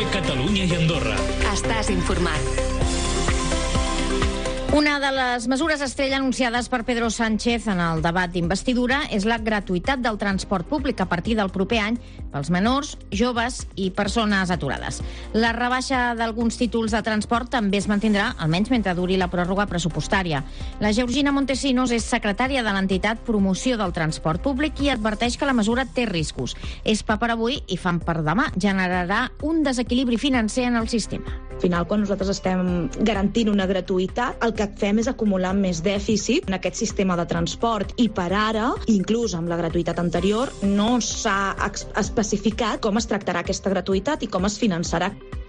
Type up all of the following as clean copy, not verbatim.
Renfe, Catalunya i Andorra. Estàs informat. Una de les mesures estrella anunciades per Pedro Sánchez en el debat d'investidura és la gratuïtat del transport públic a partir del proper any pels menors, joves i persones aturades. La rebaixa d'alguns títols de transport també es mantindrà, almenys mentre duri la pròrroga pressupostària. La Georgina Montesinos és secretària de l'entitat Promoció del Transport Públic i adverteix que la mesura té riscos. És pa per avui i fam per demà. Generarà un desequilibri financer en el sistema. Al final, quan nosaltres estem garantint una gratuïtat, el que fem és acumular més dèficit en aquest sistema de transport i per ara, inclús amb la gratuïtat anterior, no s'ha especificat com es tractarà aquesta gratuïtat i com es finançarà.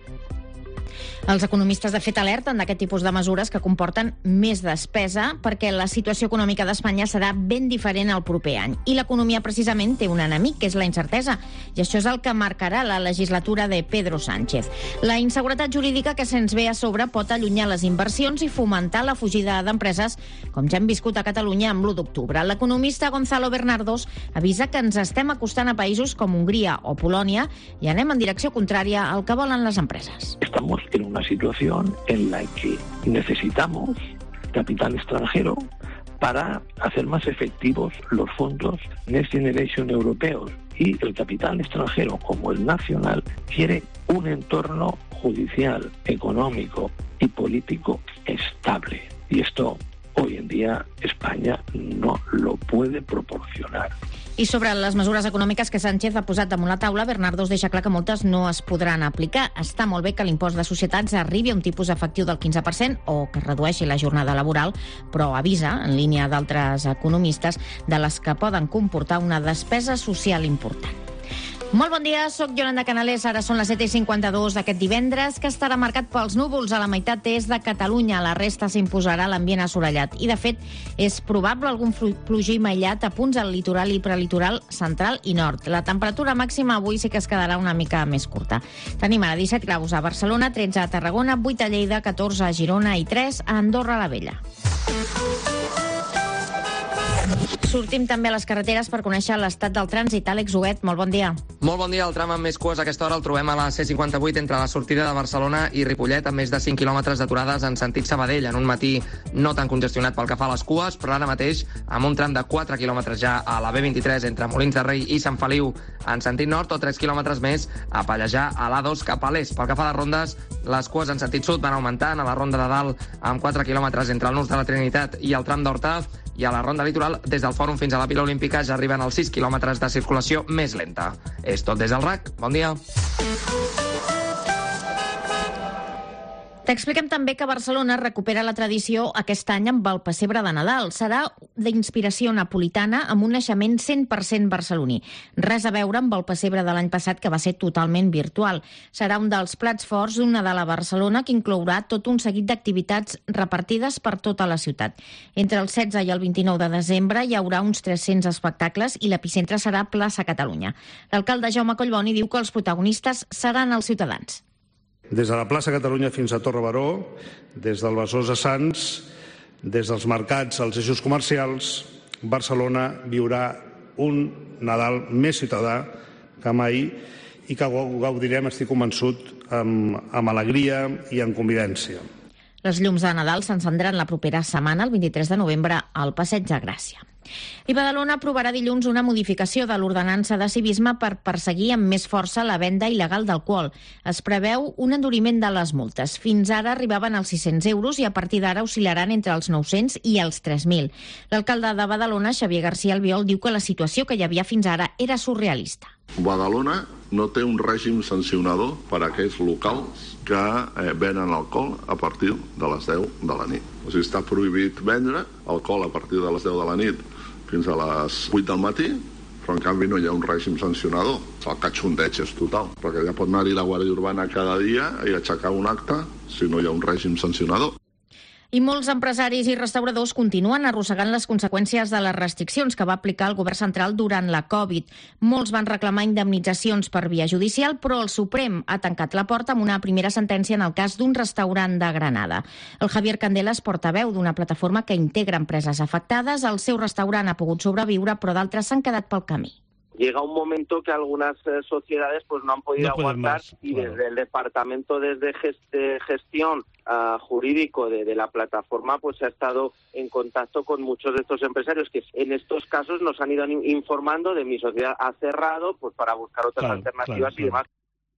Els economistes, de fet, alerten d'aquest tipus de mesures que comporten més despesa perquè la situació econòmica d'Espanya serà ben diferent el proper any. I l'economia, precisament, té un enemic, que és la incertesa. I això és el que marcarà la legislatura de Pedro Sánchez. La inseguretat jurídica que se'ns ve a sobre pot allunyar les inversions i fomentar la fugida d'empreses, com ja hem viscut a Catalunya amb l'1 d'octubre. L'economista Gonzalo Bernardos avisa que ens estem acostant a països com Hongria o Polònia i anem en direcció contrària al que volen les empreses. Estamos en una situación en la que necesitamos capital extranjero para hacer más efectivos los fondos Next Generation europeos. Y el capital extranjero, como el nacional, quiere un entorno judicial, económico y político estable. Y esto, hoy en día, España no lo puede proporcionar. I sobre les mesures econòmiques que Sánchez ha posat damunt la taula, Bernardos deixa clar que moltes no es podran aplicar. Està molt bé que l'impost de societats arribi a un tipus efectiu del 15% o que es redueixi la jornada laboral, però avisa, en línia d'altres economistes, de les que poden comportar una despesa social important. Molt bon dia, soc Yolanda Canales, ara són les 7:52 d'aquest divendres, que estarà marcat pels núvols a la meitat est de Catalunya. A la resta s'imposarà l'ambient assolellat. I, de fet, és probable algun plogim aïllat a punts al litoral i prelitoral central i nord. La temperatura màxima avui sí que es quedarà una mica més curta. Tenim ara 17 graus a Barcelona, 13 a Tarragona, 8 a Lleida, 14 a Girona i 3 a Andorra la Vella. Sortim també a les carreteres per conèixer l'estat del trànsit. Àlex Huguet, molt bon dia. Molt bon dia. El tram amb més cues a aquesta hora el trobem a la C58 entre la sortida de Barcelona i Ripollet, amb més de 5 quilòmetres d'aturades en sentit Sabadell, en un matí no tan congestionat pel que fa a les cues, però ara mateix amb un tram de 4 quilòmetres ja a la B23 entre Molins de Rei i Sant Feliu en sentit nord, o 3 quilòmetres més a Pallejà a l'A2 cap a l'est. Pel que fa a les rondes, les cues en sentit sud van augmentant, a la ronda de dalt amb 4 quilòmetres entre el Nus de la Trinitat i el tram d'Horta, i a la ronda litoral, des del Fòrum fins a la Vila Olímpica, ja arriben als 6 quilòmetres de circulació més lenta. És tot des del RAC. Bon dia. T'expliquem també que Barcelona recupera la tradició aquest any amb el pessebre de Nadal. Serà d'inspiració napolitana amb un naixement 100% barceloní. Res a veure amb el pessebre de l'any passat, que va ser totalment virtual. Serà un dels plats forts d'un Nadal a Barcelona que inclourà tot un seguit d'activitats repartides per tota la ciutat. Entre el 16 i el 29 de desembre hi haurà uns 300 espectacles i l'epicentre serà Plaça Catalunya. L'alcalde Jaume Collboni diu que els protagonistes seran els ciutadans. Des de la plaça Catalunya fins a Torre Baró, des del Besòs a Sants, des dels mercats als eixos comercials, Barcelona viurà un Nadal més ciutadà que mai i que gaudirem, estic convençut, amb alegria i amb convivència. Les llums de Nadal s'encendran la propera setmana, el 23 de novembre, al Passeig de Gràcia. I Badalona aprovarà dilluns una modificació de l'ordenança de civisme per perseguir amb més força la venda il·legal d'alcohol. Es preveu un enduriment de les multes. Fins ara arribaven als 600 euros i a partir d'ara oscil·laran entre els 900 i els 3.000. L'alcalde de Badalona, Xavier García Albiol, diu que la situació que hi havia fins ara era surrealista. Badalona no té un règim sancionador per a aquells locals que venen alcohol a partir de les 10 de la nit. O sigui, està prohibit vendre alcohol a partir de les 10 de la nit fins a les 8 del matí, però en canvi no hi ha un règim sancionador. El catxondeig és total, perquè ja pot anar-hi la Guàrdia Urbana cada dia i aixecar un acte si no hi ha un règim sancionador. I molts empresaris i restauradors continuen arrossegant les conseqüències de les restriccions que va aplicar el govern central durant la Covid. Molts van reclamar indemnitzacions per via judicial, però el Suprem ha tancat la porta amb una primera sentència en el cas d'un restaurant de Granada. El Javier Candelas, portaveu d'una plataforma que integra empreses afectades, el seu restaurant ha pogut sobreviure, però d'altres s'han quedat pel camí. llega un momento que algunas sociedades pues no han podido aguantar más, y claro. Desde el departamento de gestión jurídico de la plataforma pues se ha estado en contacto con muchos de estos empresarios que en estos casos nos han ido informando de mi sociedad ha cerrado pues para buscar otras alternativas y demás.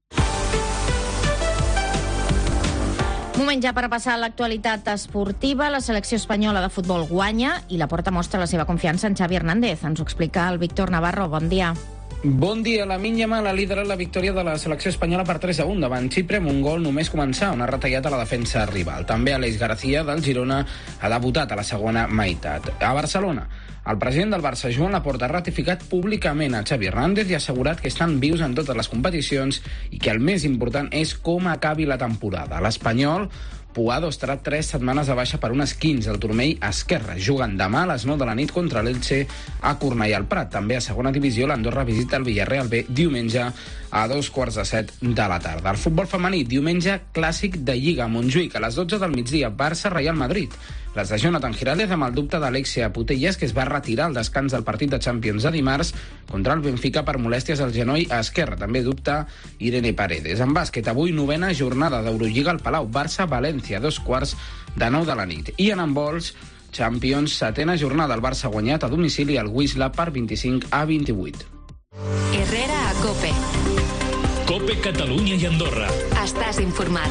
Moment ja per passar a l'actualitat esportiva. La selecció espanyola de futbol guanya i la Porta mostra la seva confiança en Xavi Hernández. Ens ho explica el Víctor Navarro. Bon dia. Bon dia. Lamine Yamal ha liderat la victòria de la selecció espanyola per 3-1 davant Xipre amb un gol només començar, on ha retallat a la defensa rival. També Aleix García del Girona ha debutat a la segona meitat. A Barcelona, el president del Barça, Joan Laporta, ha ratificat públicament a Xavi Hernández i ha assegurat que estan vius en totes les competicions i que el més important és com acabi la temporada. L'espanyol Puado estarà 3 setmanes de baixa per un esquinç al turmell esquerre. Juguen demà a les 9 de la nit contra l'Elche a Cornellà al Prat. També a segona divisió l'Andorra visita el Villarreal B diumenge a 6:45 de la tarda. El futbol femení, diumenge clàssic de Lliga a Montjuïc a les 12 del migdia, Barça-Real Madrid. Les de Jonathan Giraldez amb el dubte d'Alexia Putellas, que es va retirar al descans del partit de Champions de dimarts contra el Benfica per molèsties al genoll esquerre. També dubta Irene Paredes. En bàsquet, avui 9ª jornada d'Eurolliga al Palau. Barça-València, 8:45 de la nit. I en handbols, Champions, 7ª jornada. El Barça ha guanyat a domicili al Wisla per 25-28. Herrera a COPE. COPE Catalunya i Andorra. Estàs informat.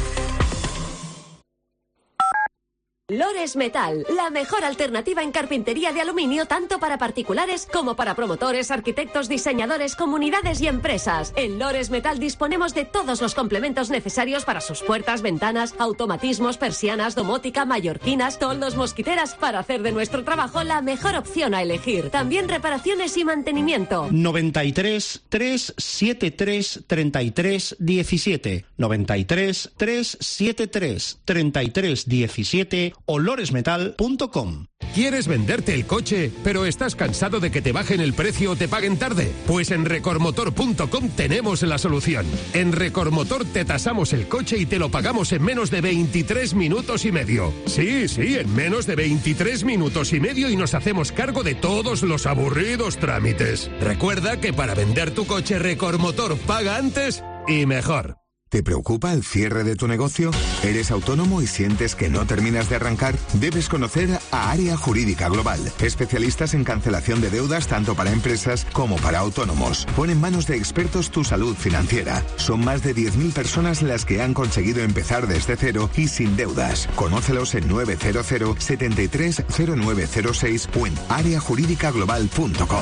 Lores Metal, la mejor alternativa en carpintería de aluminio tanto para particulares como para promotores, arquitectos, diseñadores, comunidades y empresas. En Lores Metal disponemos de todos los complementos necesarios para sus puertas, ventanas, automatismos, persianas, domótica, mallorquinas, toldos, mosquiteras, para hacer de nuestro trabajo la mejor opción a elegir. También reparaciones y mantenimiento. 93 373 33 17 93 373 33 17 o loresmetal.com. ¿Quieres venderte el coche, pero estás cansado de que te bajen el precio o te paguen tarde? Pues en recormotor.com tenemos la solución. En Recormotor te tasamos el coche y te lo pagamos en menos de 23 minutos y medio. Sí, en menos de 23 minutos y medio y nos hacemos cargo de todos los aburridos trámites. Recuerda que para vender tu coche Recormotor paga antes y mejor. ¿Te preocupa el cierre de tu negocio? ¿Eres autónomo y sientes que no terminas de arrancar? Debes conocer a Área Jurídica Global, especialistas en cancelación de deudas tanto para empresas como para autónomos. Pon en manos de expertos tu salud financiera. Son más de 10.000 personas las que han conseguido empezar desde cero y sin deudas. Conócelos en 900 73 0906 o en areajurídicaglobal.com.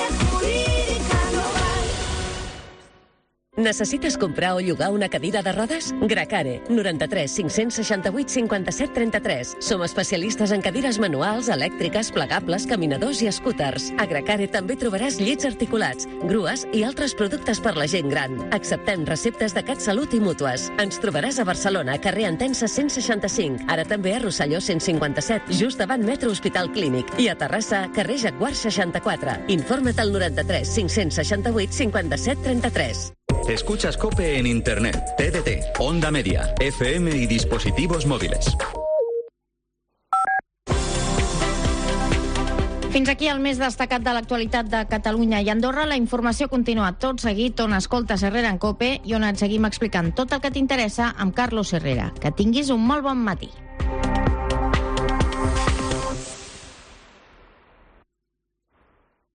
Necessites comprar o llogar una cadira de rodes? Gracare, 93 568 57 33. Som especialistes en cadires manuals, elèctriques, plegables, caminadors i scooters. A Gracare també trobaràs llits articulats, grues i altres productes per la gent gran. Acceptem receptes de CatSalut i mútues. Ens trobaràs a Barcelona, carrer Entença 165, ara també a Rosselló 157, just davant Metro Hospital Clínic, i a Terrassa, carrer Jaguar 64. Informa't al 93 568 57 33. Escuchas COPE en Internet, TDT, Onda Media, FM y dispositivos móviles. Fins aquí el més destacat de l'actualitat de Catalunya i Andorra. La informació continua tot seguit on escoltes Herrera en COPE i on et seguim explicant tot el que t'interessa amb Carlos Herrera. Que tinguis un molt bon matí.